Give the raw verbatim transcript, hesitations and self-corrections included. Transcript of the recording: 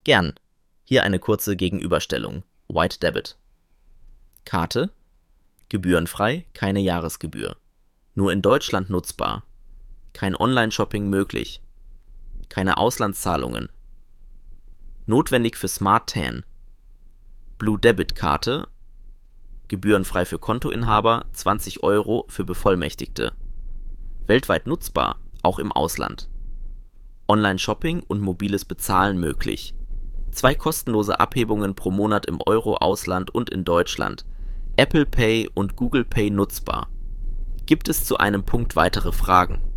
Gern. Hier eine kurze Gegenüberstellung. White Debit. Karte: gebührenfrei, keine Jahresgebühr. Nur in Deutschland nutzbar. Kein Online-Shopping möglich. Keine Auslandszahlungen. Notwendig für Smart Tan. Blue Debit Karte: gebührenfrei für Kontoinhaber, zwanzig Euro für Bevollmächtigte. Weltweit nutzbar, auch im Ausland. Online-Shopping und mobiles Bezahlen möglich. Zwei kostenlose Abhebungen pro Monat im Euro-Ausland und in Deutschland. Apple Pay und Google Pay nutzbar. Gibt es zu einem Punkt weitere Fragen?